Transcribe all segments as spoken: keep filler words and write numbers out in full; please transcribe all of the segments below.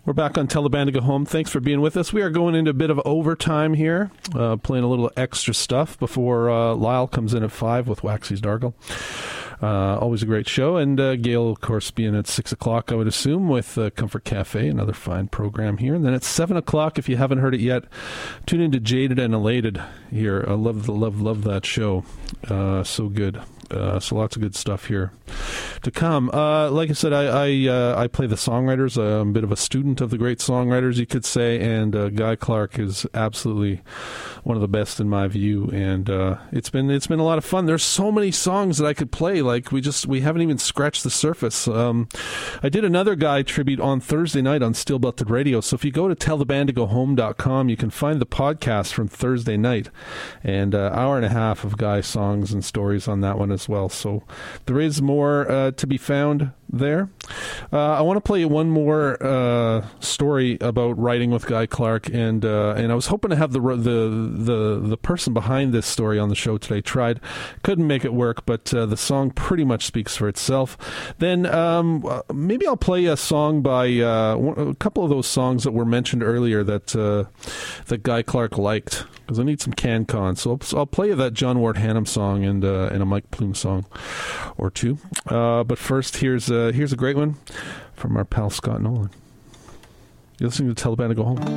We're back on Tell the Band to Go Home. Thanks for being with us. We are going into a bit of overtime here, uh, playing a little extra stuff before uh, Lyle comes in at five with Waxy's Dargle. Uh, always a great show. And uh, Gail, of course, being at six o'clock, I would assume, with uh, Comfort Cafe, another fine program here. And then at seven o'clock, if you haven't heard it yet, tune into Jaded and Elated here. I love, the, love, love that show. Uh, so good. Uh, so lots of good stuff here to come. Uh, like I said, I I, uh, I play the songwriters. I'm a bit of a student of the great songwriters, you could say, and uh, Guy Clark is absolutely one of the best in my view. And uh, it's been it's been a lot of fun. There's so many songs that I could play. Like we just we haven't even scratched the surface. Um, I did another Guy tribute on Thursday night on Steel Belted Radio. So if you go to tell the band to go home dot com, you can find the podcast from Thursday night, and uh, hour and a half of Guy songs and stories on that one as well. So there is more uh, to be found there. Uh, I want to play you one more uh, story about writing with Guy Clark, and uh, and I was hoping to have the the the the person behind this story on the show today. Tried, couldn't make it work, but uh, the song pretty much speaks for itself. Then um, maybe I'll play a song by uh, a couple of those songs that were mentioned earlier that uh, that Guy Clark liked, because I need some CanCon. So I'll, I'll play you that John Ward Hannum song and uh, and a Mike Plume song or two. Uh, but first, here's uh, here's a great one from our pal Scott Nolan. You're listening to Tell the Band to Go Home.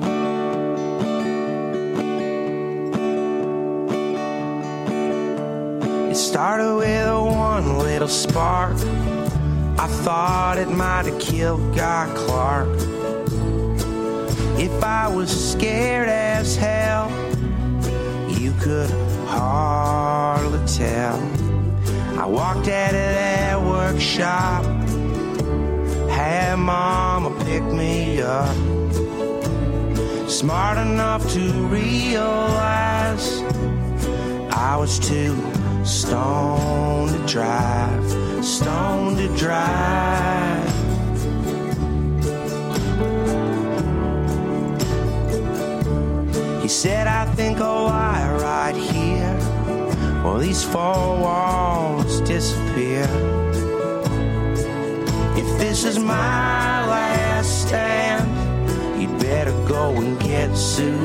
It started with a one little spark. I thought it might have killed Guy Clark. If I was scared as hell, you could hardly tell. I walked out of that workshop, had mama pick me up. Smart enough to realize I was too stoned to drive, stoned to drive. He said, I think I'll lie right here, or these four walls disappear. If this is my last stand, you'd better go and get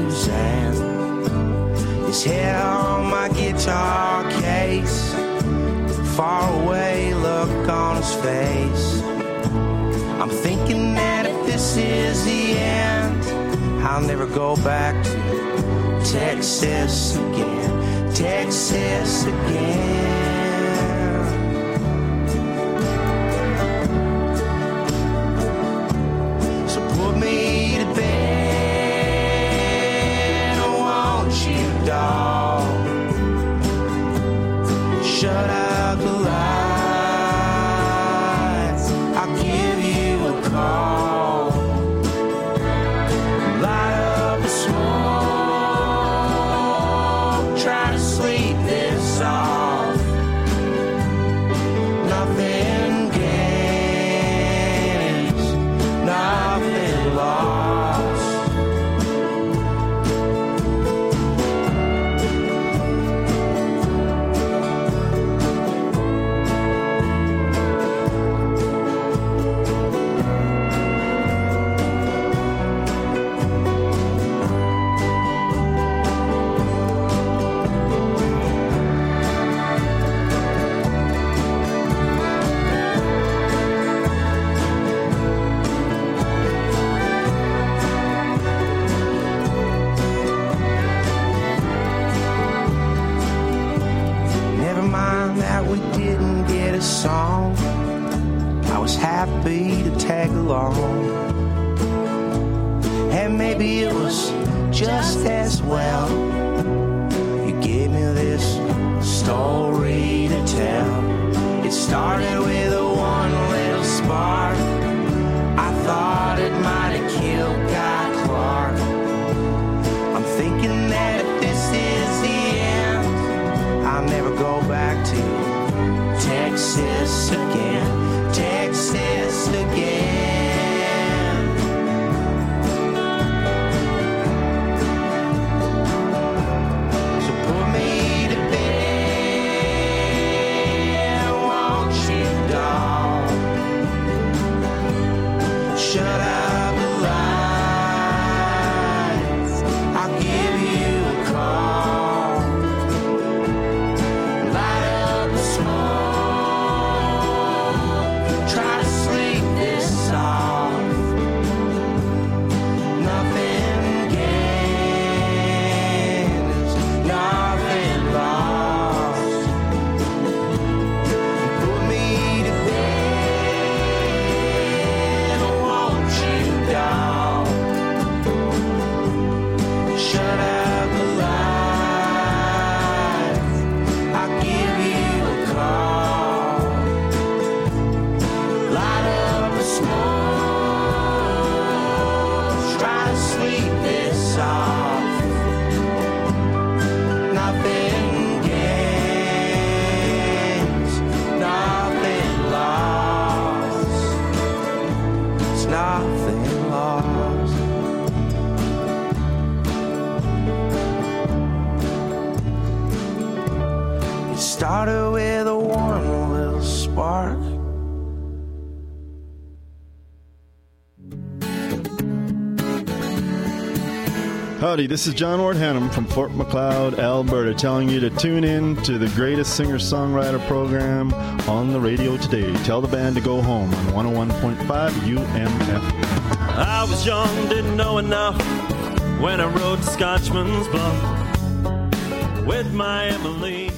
Suzanne. His head on my guitar case, far away look on his face. I'm thinking that if this is the end, I'll never go back to Texas again, Texas again. So put me to bed, won't you, dog? Shut out the lights, I'll give you a call. Song, I was happy to tag along, and maybe it was just as well. You gave me this story to tell. It started with a one little spark. I thought it might have killed Guy Clark. I'm thinking that if this is the end, I'll never go back to Texas again, Texas again. So put me to bed, won't you, dog? sleep this off. Nothing gains, nothing lost. It's nothing lost. It started with a warm little spark. Howdy, this is John Ward Hannum from Fort Macleod, Alberta, telling you to tune in to the greatest singer-songwriter program on the radio today. Tell the band to go home on one oh one point five U M F. I was young, didn't know enough when I rode Scotchman's Bluff with my Emily.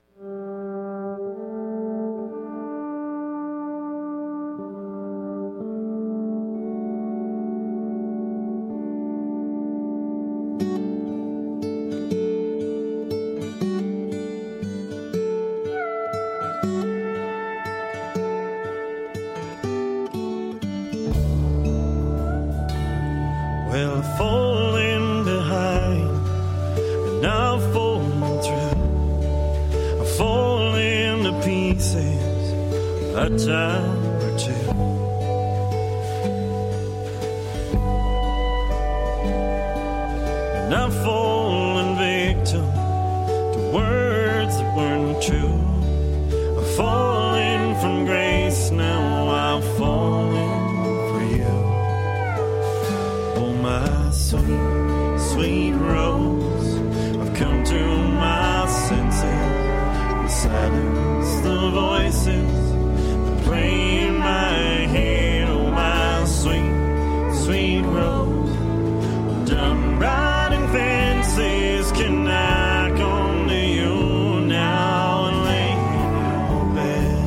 Well, I'm falling behind, and I'm falling through. I'm falling to pieces a time or two. And I'm falling victim to words that weren't true. I'm falling from grace, now I'm falling for you. Oh, my sweet, sweet rose, I've come to my senses and silence the voices that play in my head. Oh, my sweet, sweet rose, I'm done riding fences. Can I come to you now and lay in your bed?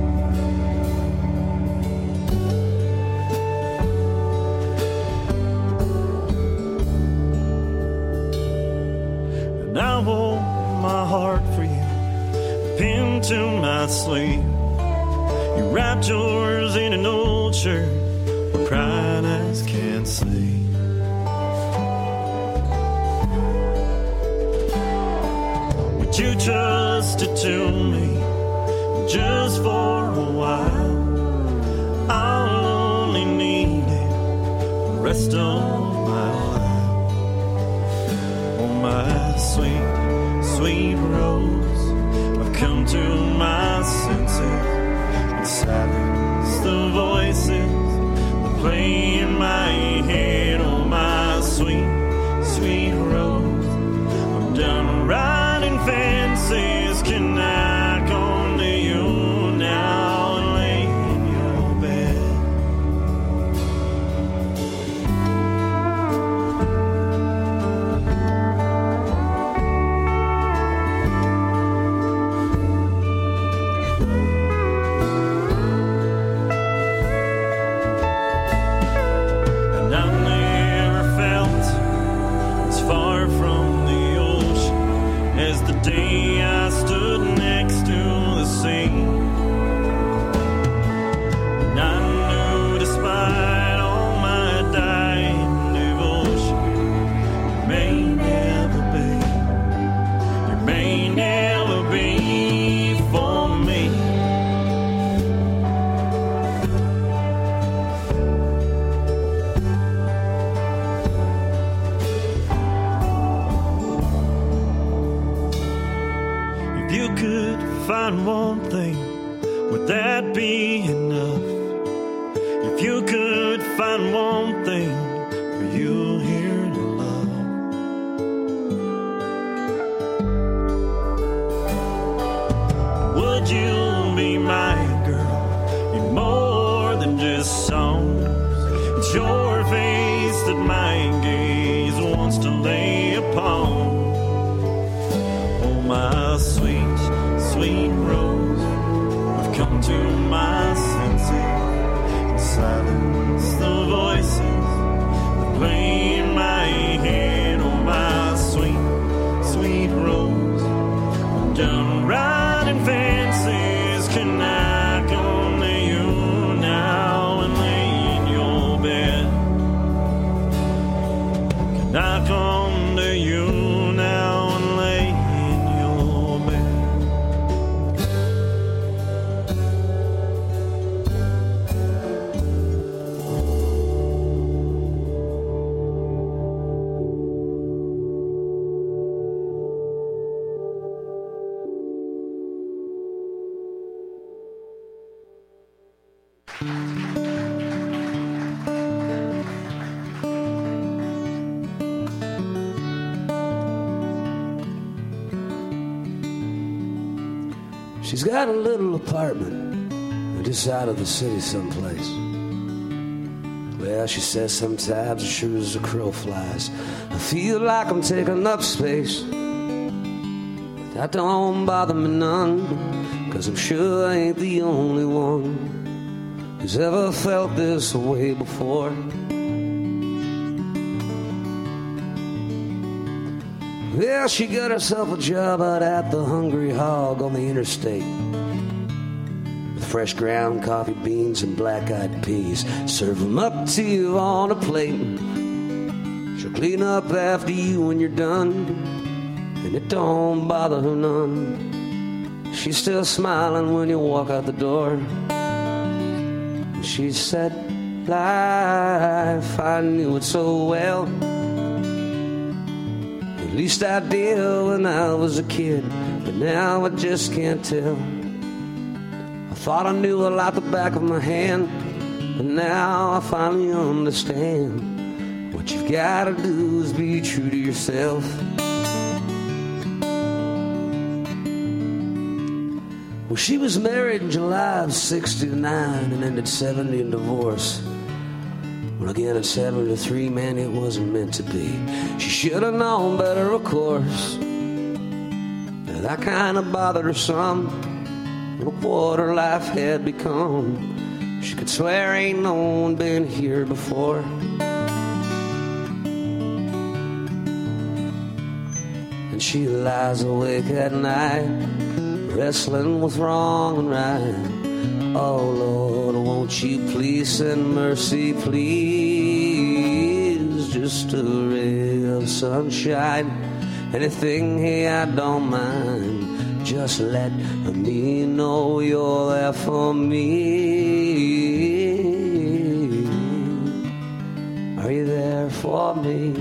And I hold my heart for you, pinned to my sleeve. You wrapped yours in an old shirt where pride eyes can't sleep. Would you trust it to me just for a while? I'll only need it the rest of my life. Oh, my sweet, sweet rose, I've come to my senses and silence the voices that play in my head. Oh, my sweet, sweet rose, I'm done riding fences. Can I come to you now and lay in your bed? And I've never felt as far from the ocean as the day I stood next to the sea. And I knew despite all my dying devotion, you may never be, you may never be for me. If you could find one thing, would that be enough? If you could find one thing for you here to love, would you be my girl in more than just songs? It's your face that my gaze wants to lay upon. Oh, my sweet, sweet rose, I've come to my senses and silence the voices that play in my head. Oh, my sweet, sweet rose, I'm done riding fences. Can I come to you now and lay in your bed? And I come to you now and lay in your bed. She's got a little apartment just out of the city someplace. Well, she says sometimes as sure as a crow flies, I feel like I'm taking up space. That don't bother me none, 'cause I'm sure I ain't the only one who's ever felt this way before. Well, she got herself a job out at the Hungry Hog on the interstate, with fresh ground coffee beans and black-eyed peas. Serve them up to you on a plate. She'll clean up after you when you're done, and it don't bother her none. She's still smiling when you walk out the door. And she said, life, I knew it so well. At least I did when I was a kid, but now I just can't tell. I thought I knew a lot the back of my hand, but now I finally understand. What you've got to do is be true to yourself. Well, she was married in July of sixty-nine and ended seventy in divorce. Well, again at seventy-three, man, it wasn't meant to be. She should have known better, of course. Now, that kind of bothered her some. Look what her life had become. She could swear ain't no one been here before. And she lies awake at night, wrestling with wrong and right. Oh, Lord, won't you please send mercy, please? Just a ray of sunshine. Anything, hey, I don't mind. Just let me know you're there for me. Are you there for me?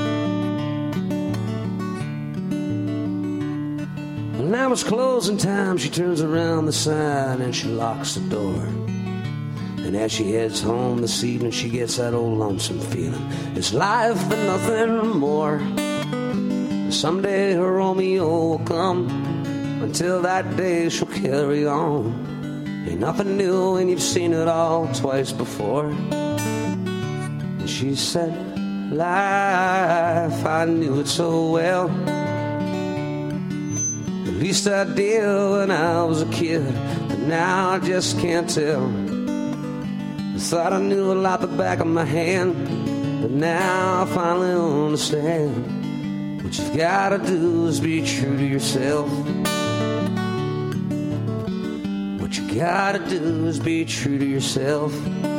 Well, now it's closing time. She turns around the sign and she locks the door. And as she heads home this evening, she gets that old lonesome feeling. It's life but nothing more. Someday her Romeo will come. Until that day she'll carry on. Ain't nothing new when you've seen it all twice before. And she said, life, I knew it so well. At least I did when I was a kid, but now I just can't tell. I thought I knew a lot the back of my hand, but now I finally understand. What you've got to do is be true to yourself. What you got to do is be true to yourself.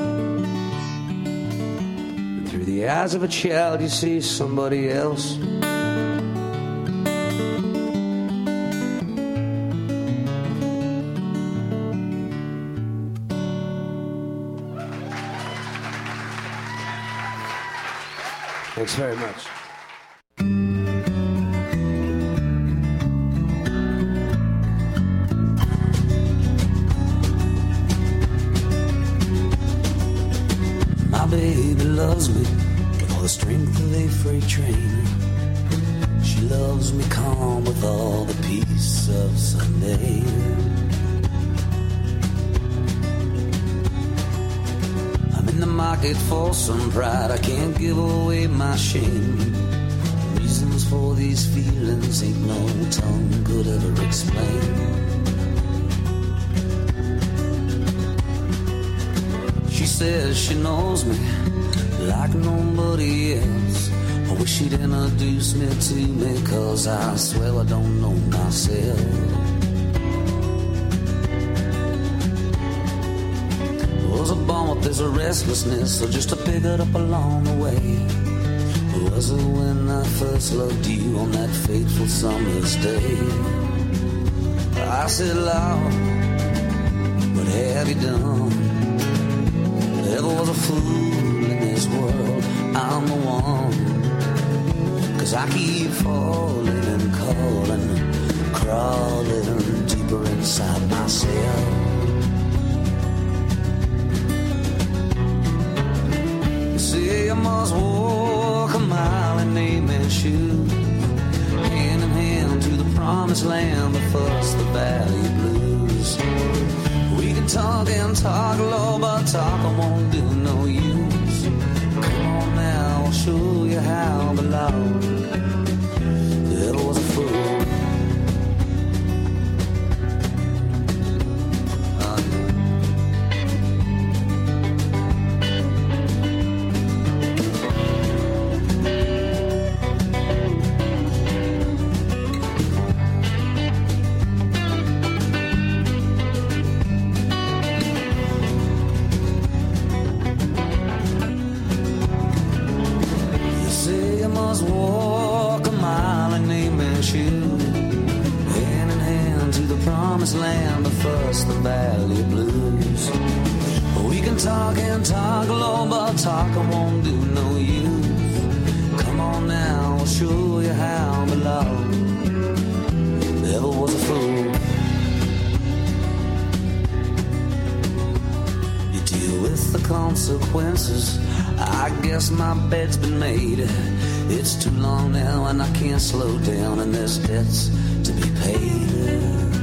And through the eyes of a child you see somebody else. Thanks very much. My baby loves me with all the strength of a freight train. She loves me calm with all the peace of Sunday. In the market for some pride, I can't give away my shame. Reasons for these feelings ain't no tongue could ever explain. She says she knows me like nobody else. I wish she'd introduce me to me, 'cause I swear I don't know myself. Was I born with this restlessness, or just to pick it up along the way? Was it when I first loved you on that fateful summer's day? I said, Lord, what have you done? If there was a fool in this world, I'm the one. 'Cause I keep falling and calling, crawling deeper inside myself. You say I must walk a mile in amen shoes, hand in hand to the promised land, but first the valley blues. We can talk and talk, Lord, but talk won't do no use. Come on now, I'll show you how, but Lord, it was a fool. Land, but first the valley blues. We can talk and talk, Lord, but talk won't do no use. Come on now, I'll show you how, but Lord, never was a fool. You deal with the consequences. I guess my bed's been made. It's too long now and I can't slow down, and there's debts to be paid.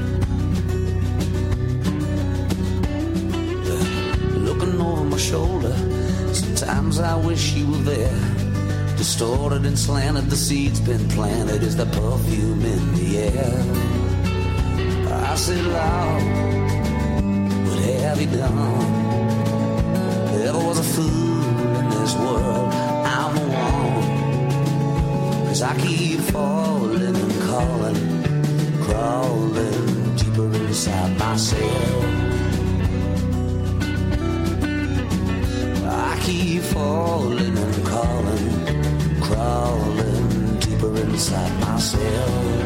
Shoulder. Sometimes I wish you were there. Distorted and slanted, the seed's been planted. Is the perfume in the air? I said, Lord, what have you done? There was a fool in this world, I'm the one. 'Cause I keep falling and calling, crawling deeper inside myself. Keep falling and calling, crawling deeper inside myself.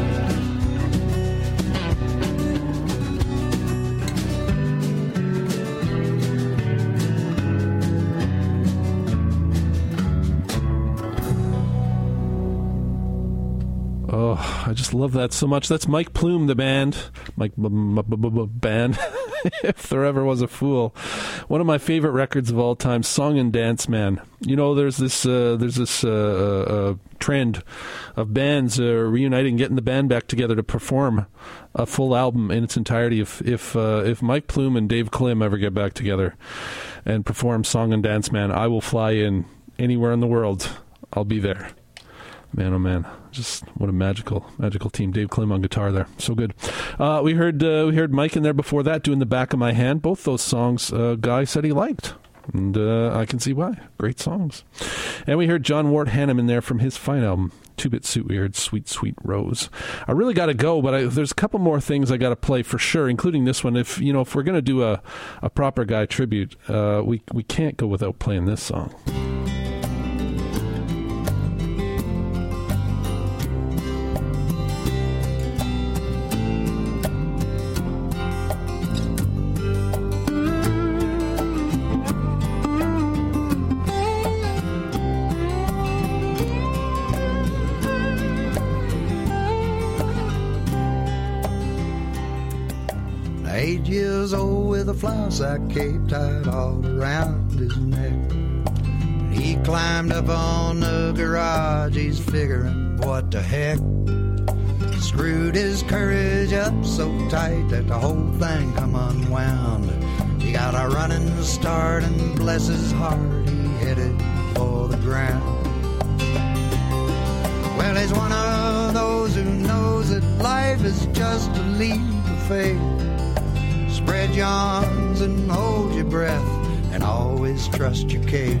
Oh, I just love that so much. That's Mike Plume, the band. Mike b- b- b- b- band. If there ever was a fool. One of my favorite records of all time, Song and Dance Man. You know, there's this uh, there's this uh, uh, trend of bands uh, reuniting, getting the band back together to perform a full album in its entirety. If if uh, if Mike Plume and Dave Klim ever get back together and perform Song and Dance Man, I will fly in anywhere in the world. I'll be there. Man, oh man, just what a magical, magical team. Dave Klim on guitar there, so good. Uh, we heard uh, we heard Mike in there before that doing The Back of My Hand. Both those songs, uh, Guy said he liked, and uh, I can see why. Great songs. And we heard John Wart Hannam in there from his fine album, Two-Bit Suit. We heard Sweet, Sweet Rose. I really got to go, but I, there's a couple more things I got to play for sure, including this one. If you know, if we're going to do a, a proper Guy tribute, uh, we we can't go without playing this song. Eight years old with a flour sack cape tied all around his neck. He climbed up on the garage, he's figuring what the heck. Screwed his courage up so tight that the whole thing come unwound. He got a running start and bless his heart, he headed for the ground. Well, he's one of those who knows that life is just a leap of faith. Spread your arms and hold your breath and always trust your cape.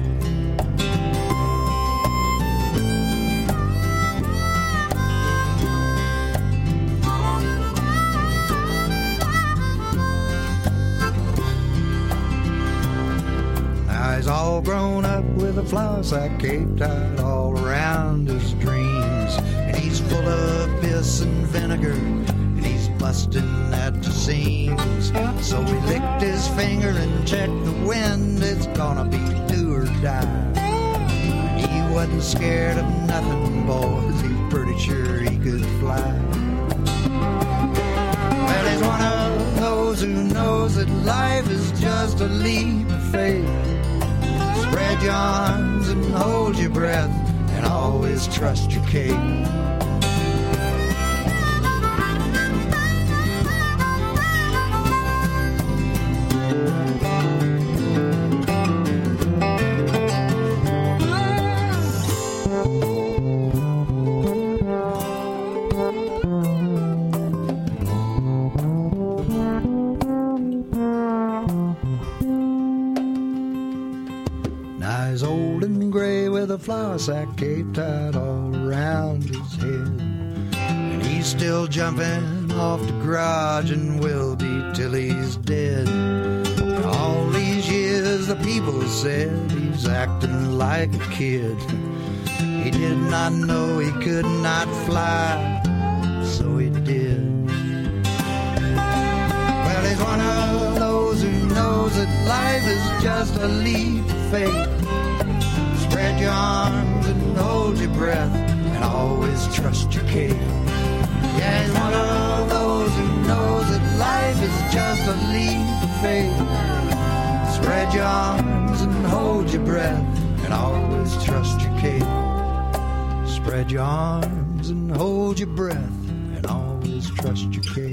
Now he's all grown up with a flour sack cape tied all around his dreams. And he's full of piss and vinegar, and he's busting at the seams. So he licked his finger and checked the wind. It's gonna be do or die. He wasn't scared of nothing, boys. He's pretty sure he could fly. Well, he's one of those who knows that life is just a leap of faith. Spread your arms and hold your breath, and always trust your cape. Flour sack cape tied all around his head, and he's still jumping off the garage and will be till he's dead. And all these years the people said he's acting like a kid. He did not know he could not fly, so he did. Well, he's one of those who knows that life is just a leap of faith. Spread your arms and hold your breath, and always trust your cape. Yeah, he's one of those who knows that life is just a leap of faith. Spread your arms and hold your breath, and always trust your cape. Spread your arms and hold your breath, and always trust your cape.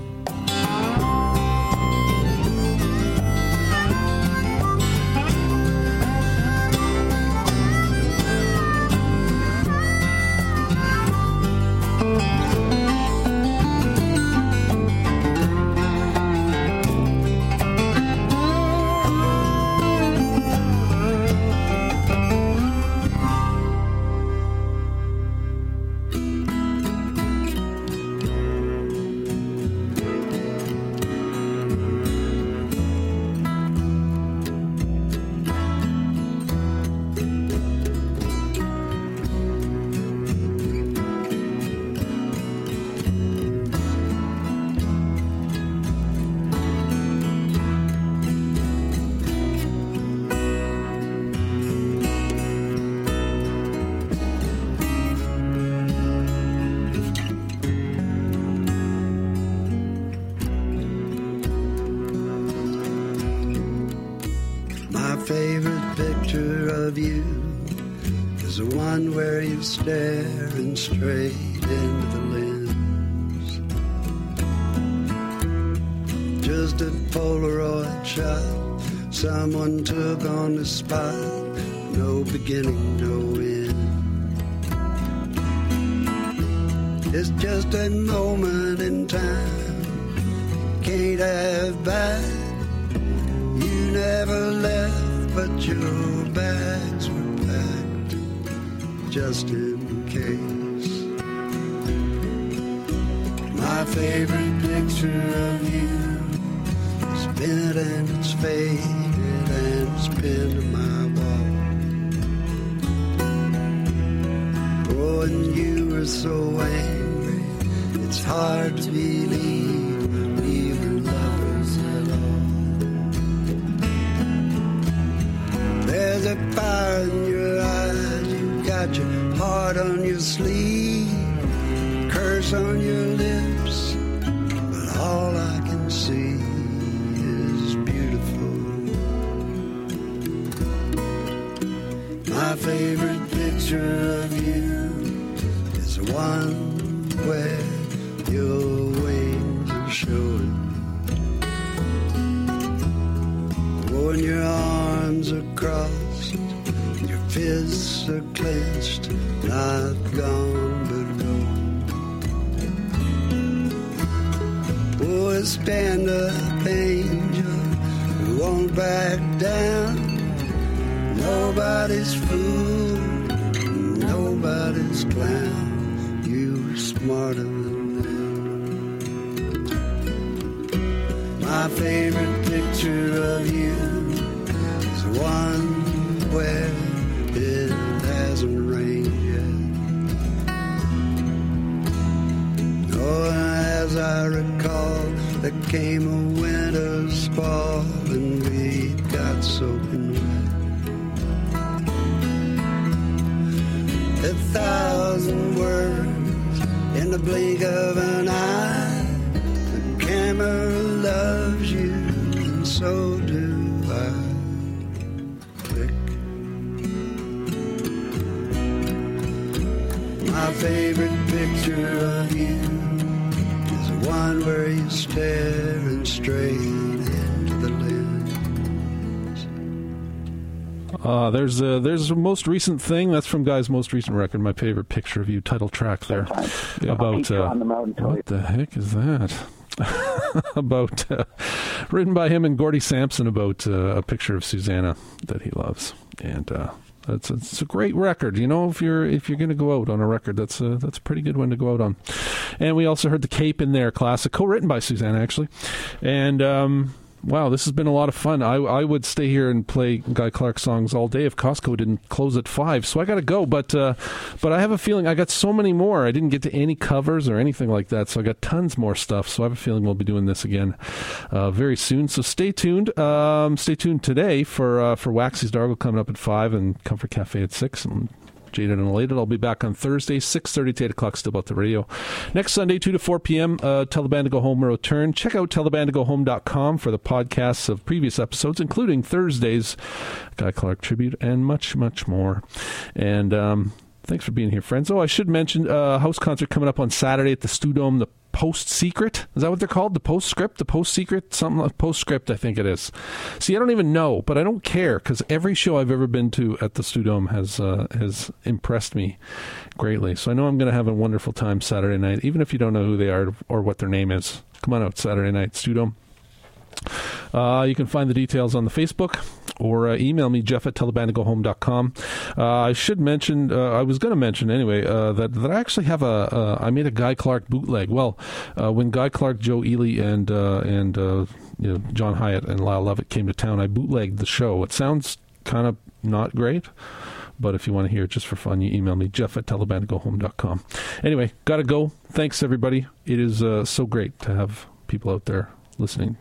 Staring straight into the lens, just a Polaroid shot someone took on the spot. No beginning, no end. It's just a moment in time, can't have back. You never left, but your bags were packed just in case. My favorite picture of you is bent and it's faded and it's pinned to my wall. Oh, and you were so angry, it's hard to believe we were lovers at all. There's a fire in your eyes, got your heart on your sleeve, curse on your lips, but all I can see is beautiful. My favorite picture of you is the one where your wings are showing. When your arms are crossed, your fists are clenched, not gone but gone. Oh, stand up, angel, who won't back down. Nobody's fool, nobody's clown. You're smarter than them. My favorite picture of you is the one where it hasn't rained yet. Oh, as I recall, there came a winter squall and we got soaking wet. A thousand words in the blink of an eye. The camera loves you and so do I. Click. My favorite picture of you is one where you staring straight into the lens. Uh, there's a, there's a most recent thing. That's from Guy's most recent record, My Favorite Picture of You, title track there. Yeah. About, uh, what the heck is that? about, uh, written by him and Gordy Sampson about uh, a picture of Susanna that he loves. And uh, it's, it's a great record. You know, if you're if you're going to go out on a record, that's a, that's a pretty good one to go out on. And we also heard The Cape in there, classic, co-written by Susanna, actually. And... Um, Wow, this has been a lot of fun. I I would stay here and play Guy Clark songs all day if Costco didn't close at five. So I got to go, but uh, but I have a feeling I got so many more. I didn't get to any covers or anything like that, so I got tons more stuff. So I have a feeling we'll be doing this again uh, very soon. So stay tuned. Um, stay tuned today for uh, for Waxy's Dargle coming up at five and Comfort Cafe at six. And Jaded and Elated. I'll be back on Thursday, six thirty to eight o'clock, still about the radio. Next Sunday, two to four p.m., uh, Tell the Band to Go Home will return. Check out tell the band to go home dot com for the podcasts of previous episodes, including Thursday's Guy Clark Tribute and much, much more. And um, thanks for being here, friends. Oh, I should mention a uh, house concert coming up on Saturday at the Stu Dome, the Post Secret. Is that what they're called? The Postscript? The Post Secret? Something like Postscript, I think it is. See, I don't even know, but I don't care because every show I've ever been to at the Stu Dome has, uh, has impressed me greatly. So I know I'm going to have a wonderful time Saturday night, even if you don't know who they are or what their name is. Come on out Saturday night, Stu Dome. Uh, you can find the details on the Facebook or uh, email me, Jeff at tell the band to go home dot com. Uh, I should mention, uh, I was going to mention anyway, uh, that, that I actually have a, uh, I made a Guy Clark bootleg. Well, uh, when Guy Clark, Joe Ely, and uh, and uh, you know, John Hyatt and Lyle Lovett came to town, I bootlegged the show. It sounds kind of not great, but if you want to hear it just for fun, you email me, Jeff at tell the band to go home dot com. Anyway, gotta go. Thanks, everybody. It is uh, so great to have people out there listening